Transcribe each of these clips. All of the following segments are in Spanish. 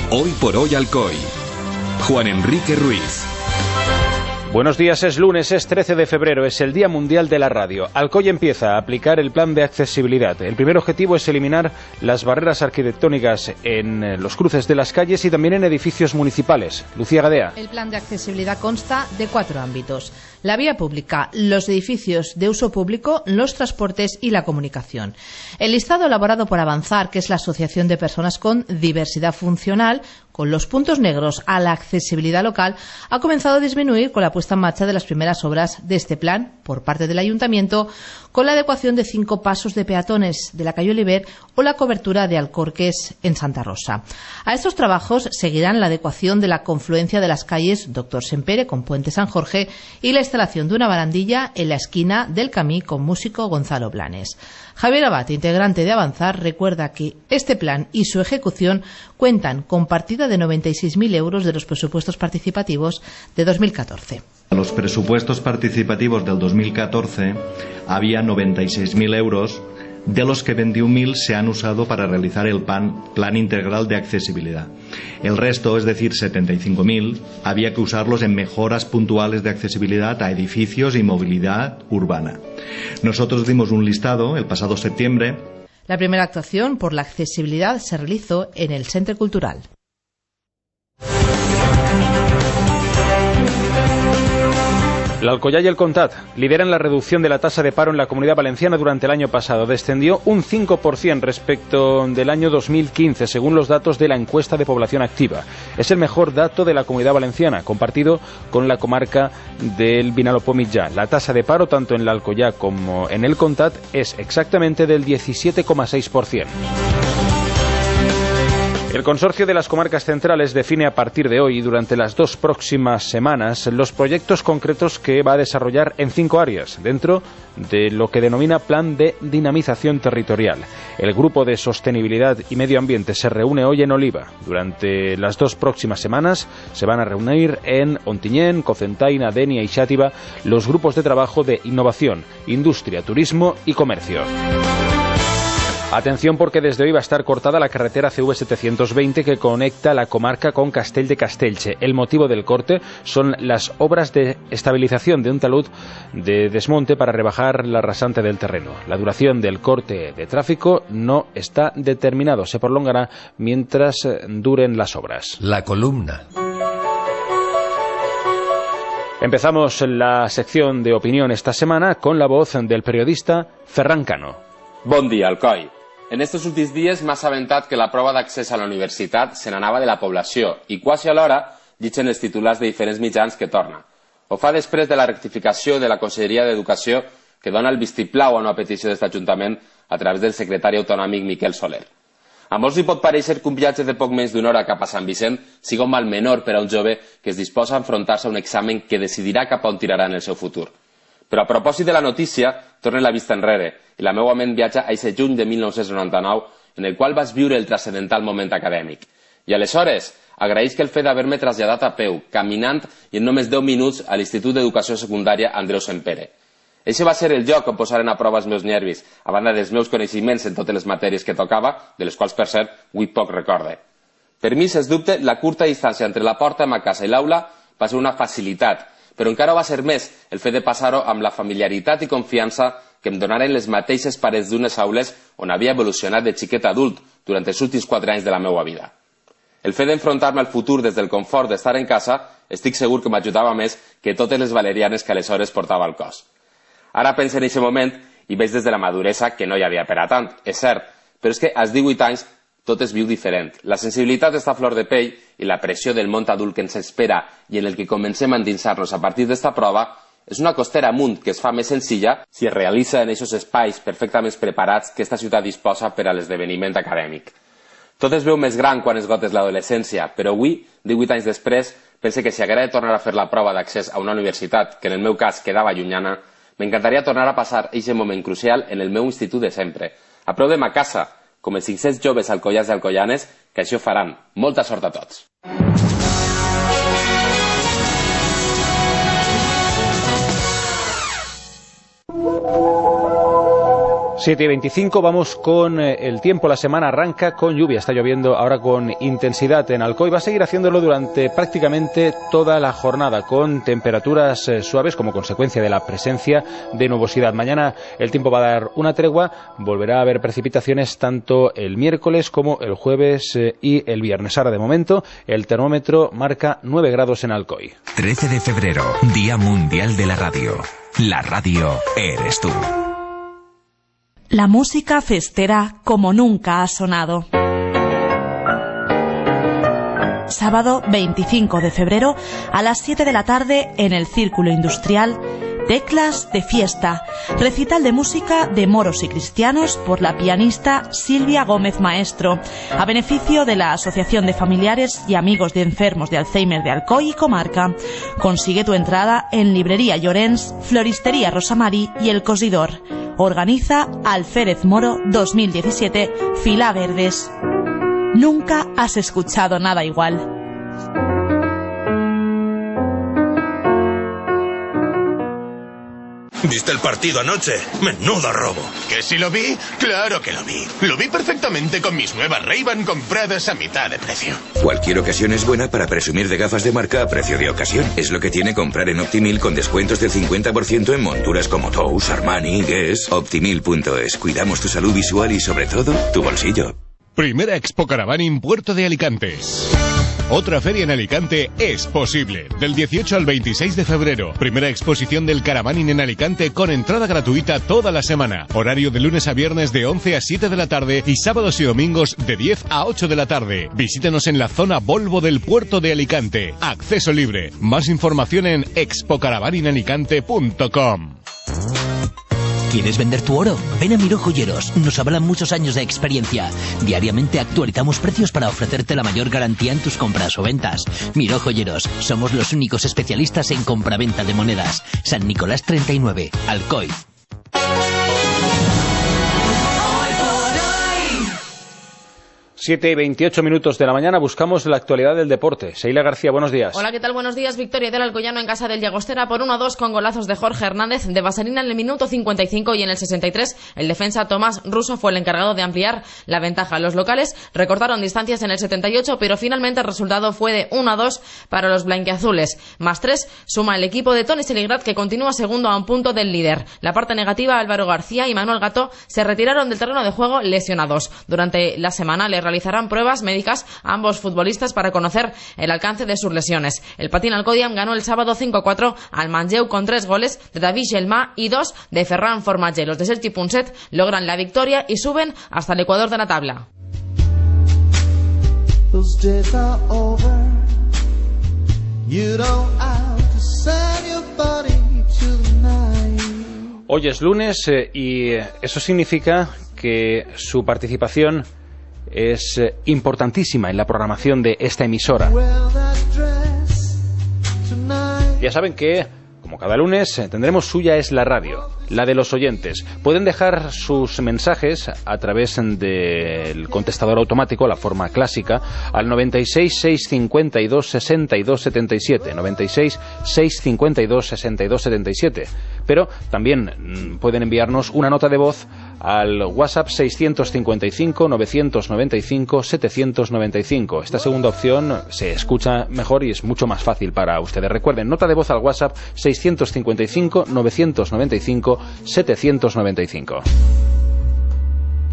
Hoy por hoy Alcoy. Juan Enrique Ruiz. Buenos días, es lunes, es 13 de febrero, es el Día Mundial de la Radio. Alcoy empieza a aplicar el plan de accesibilidad. El primer objetivo es eliminar las barreras arquitectónicas en los cruces de las calles y también en edificios municipales. Lucía Gadea. El plan de accesibilidad consta de 4 ámbitos: la vía pública, los edificios de uso público, los transportes y la comunicación. El listado elaborado por Avanzar, que es la Asociación de Personas con Diversidad Funcional, con los puntos negros a la accesibilidad local, ha comenzado a disminuir con la puesta en marcha de las primeras obras de este plan por parte del Ayuntamiento, con la adecuación de 5 pasos de peatones de la calle Oliver o la cobertura de Alcorques en Santa Rosa. A estos trabajos seguirán la adecuación de la confluencia de las calles Doctor Sempere con Puente San Jorge y la instalación de una barandilla en la esquina del Camí con Músico Gonzalo Blanes. Javier Abad, integrante de Avanzar, recuerda que este plan y su ejecución cuentan con partida de 96.000 euros de los presupuestos participativos de 2014. En los presupuestos participativos del 2014 había 96.000 euros, de los que 21.000 se han usado para realizar el plan integral de accesibilidad. El resto, es decir, 75.000, había que usarlos en mejoras puntuales de accesibilidad a edificios y movilidad urbana. Nosotros dimos un listado el pasado septiembre. La primera actuación por la accesibilidad se realizó en el Centre Cultural. L'Alcoyà y el Comtat lideran la reducción de la tasa de paro en la Comunidad Valenciana durante el año pasado. Descendió un 5% respecto del año 2015, según los datos de la encuesta de población activa. Es el mejor dato de la Comunidad Valenciana, compartido con la comarca del Vinalopó-Mitjà. La tasa de paro, tanto en l'Alcoyà como en el Comtat, es exactamente del 17,6%. El Consorcio de las Comarcas Centrales define a partir de hoy y durante las 2 próximas semanas los proyectos concretos que va a desarrollar en 5 áreas, dentro de lo que denomina Plan de Dinamización Territorial. El Grupo de Sostenibilidad y Medio Ambiente se reúne hoy en Oliva. Durante las 2 próximas semanas se van a reunir en Ontinyent, Cocentaina, Denia y Xàtiva los grupos de trabajo de innovación, industria, turismo y comercio. Atención, porque desde hoy va a estar cortada la carretera CV720 que conecta la comarca con Castell de Castellche. El motivo del corte son las obras de estabilización de un talud de desmonte para rebajar la rasante del terreno. La duración del corte de tráfico no está determinado. Se prolongará mientras duren las obras. La columna. Empezamos la sección de opinión esta semana con la voz del periodista Ferran Cano. Bon dia, Alcoi. En estos últims dies m'ha assabentat que la prova d'accés a la universitat se n'anava de la població i quasi alhora llitgen els titulars de diferents mitjans que torna. Ho fa després de la rectificació de la Conselleria d'Educació que dona el vistiplau a una petició d'aquest Ajuntament a través del secretari autonòmic Miquel Soler. A molts li pot parèixer que un viatge de poc menys d'una hora cap a Sant Vicent siga un mal menor per a un jove que es disposa a enfrontar-se a un examen que decidirà cap a on tirarà en el seu futur. Però a propòsit de la notícia, torna la vista enrere i la meva ment viatja a aquest juny de 1999 en el qual vas viure el transcendental moment acadèmic. I aleshores agraeix que el fet d'haver-me traslladat a peu, caminant i en només 10 minuts a l'Institut d'Educació Secundària Andreu Sempere. Eixe va ser el lloc on posaren a prova els meus nervis, a banda dels meus coneixements en totes les matèries que tocava, de les quals, per cert, avui poc recorde. Per mi, sens dubte, la curta distància entre la porta de ma casa i l'aula va ser una facilitat, però encara va ser més el fet de passar-ho amb la familiaritat i confiança que em donaren les mateixes parets d'unes aules on havia evolucionat de xiquet a adult durant els últims 4 anys de la meva vida. El fet d'enfrontar-me al futur des del confort d'estar en casa estic segur que m'ajudava més que totes les valerianes que aleshores portava al cos. Ara penso en aquest moment i veig des de la maduresa que no hi havia per a tant, és cert, però és que als 18 anys tot es viu diferent. La sensibilitat està a flor de pell i la pressió del món adult que ens espera i en el que comencem a endinsar-nos a partir d'esta prova és una costera amunt que es fa més senzilla si es realitza en aquests espais perfectament preparats que esta ciutat disposa per a l'esdeveniment acadèmic. Tot es veu més gran quan esgotes l'adolescència, però avui, 18 anys després, pense que si haguera de tornar a fer la prova d'accés a una universitat, que en el meu cas quedava llunyana, m'encantaria tornar a passar aquest moment crucial en el meu institut de sempre, a prop de ma casa, com els 500 joves alcoians i alcoianes que això faran. Molta sort a tots. 7:25, vamos con el tiempo. La semana arranca con lluvia, está lloviendo ahora con intensidad en Alcoy. Va a seguir haciéndolo durante prácticamente toda la jornada, con temperaturas suaves como consecuencia de la presencia de nubosidad. Mañana el tiempo va a dar una tregua, volverá a haber precipitaciones tanto el miércoles como el jueves y el viernes. Ahora, de momento, el termómetro marca 9 grados en Alcoy. 13 de febrero, Día Mundial de la Radio. La radio eres tú. La música festera como nunca ha sonado. Sábado 25 de febrero a las 7 de la tarde en el Círculo Industrial, Teclas de Fiesta, recital de música de moros y cristianos por la pianista Silvia Gómez Maestro, a beneficio de la Asociación de Familiares y Amigos de Enfermos de Alzheimer de Alcoy y Comarca. Consigue tu entrada en Librería Llorens, Floristería Rosamari y El Cosidor. Organiza Alférez Moro 2017, Fila Verdes. Nunca has escuchado nada igual. ¿Viste el partido anoche? ¡Menudo robo! ¿Que si lo vi? ¡Claro que lo vi! Lo vi perfectamente con mis nuevas Ray-Ban compradas a mitad de precio. Cualquier ocasión es buena para presumir de gafas de marca a precio de ocasión. Es lo que tiene comprar en Optimil con descuentos del 50% en monturas como Tous, Armani, Guess. Optimil.es. Cuidamos tu salud visual y, sobre todo, tu bolsillo. Primera Expo Caravaning Puerto de Alicante. Otra feria en Alicante es posible. Del 18 al 26 de febrero. Primera exposición del Caravaning en Alicante con entrada gratuita toda la semana. Horario de lunes a viernes de 11 a 7 de la tarde y sábados y domingos de 10 a 8 de la tarde. Visítenos en la zona Volvo del Puerto de Alicante. Acceso libre. Más información en expocaravaningalicante.com. ¿Quieres vender tu oro? Ven a Miró Joyeros. Nos avalan muchos años de experiencia. Diariamente actualizamos precios para ofrecerte la mayor garantía en tus compras o ventas. Miró Joyeros. Somos los únicos especialistas en compraventa de monedas. San Nicolás 39, Alcoy. 7:28 de la mañana, buscamos la actualidad del deporte. Seila García, buenos días. Hola, ¿qué tal? Buenos días. Victoria del Alcoyano en casa del Llagostera por 1-2 con golazos de Jorge Hernández de Basarina en el minuto 55 y en el 63. El defensa Tomás Russo fue el encargado de ampliar la ventaja. Los locales recortaron distancias en el 78, pero finalmente el resultado fue de 1-2 para los blanquiazules. +3 suma el equipo de Toni Seligrat, que continúa segundo a un punto del líder. La parte negativa, Álvaro García y Manuel Gato se retiraron del terreno de juego lesionados. Durante la semana le realizarán pruebas médicas a ambos futbolistas para conocer el alcance de sus lesiones. El Patín Alcodiam ganó el sábado 5-4 al Manlleu con 3 goles de David Gelmà y 2 de Ferran Formatge. Los de Sergi Punset logran la victoria y suben hasta el ecuador de la tabla. Hoy es lunes y eso significa que su participación es importantísima en la programación de esta emisora. Ya saben que, como cada lunes, tendremos Suya es la radio, la de los oyentes. Pueden dejar sus mensajes a través del contestador automático, la forma clásica, al 96 652 62 77, 96 652 62 77. Pero también pueden enviarnos una nota de voz al WhatsApp 655 995 795. Esta segunda opción se escucha mejor y es mucho más fácil para ustedes. Recuerden, nota de voz al WhatsApp 655 995 795.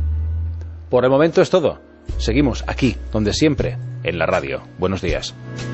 Por el momento es todo. Seguimos aquí, donde siempre, en la radio. Buenos días.